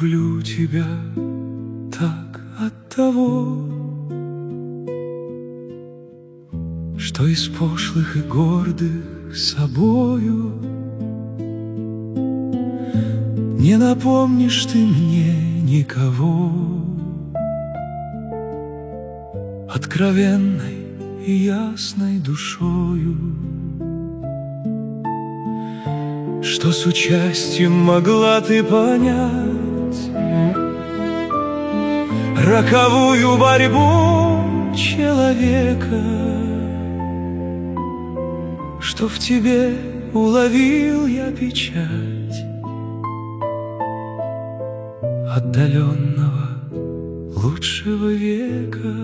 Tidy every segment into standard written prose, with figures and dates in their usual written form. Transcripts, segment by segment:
люблю тебя так от того, что из пошлых и гордых собою не напомнишь ты мне никого. Откровенной и ясной душою, что с участием могла ты понять роковую борьбу человека, что в тебе уловил я печать отдаленного лучшего века.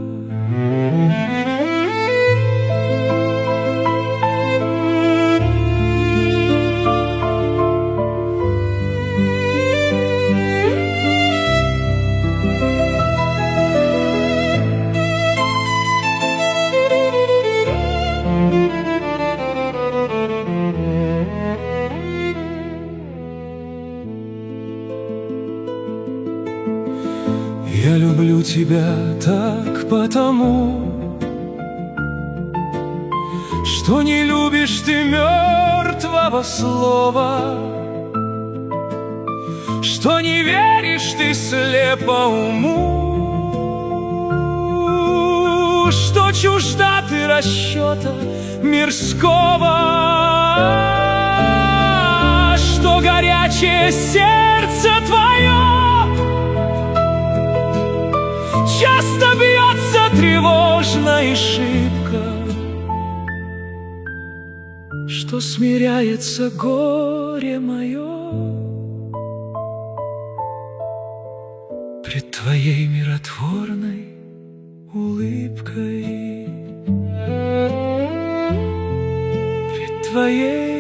Я люблю тебя так потому, что не любишь ты мертвого слова, что не веришь ты слепо уму, что чужда ты расчета мирского, что горячее сердце твое часто бьется тревожно и шибко, что смиряется горе мое пред твоей миротворной улыбкой, пред твоей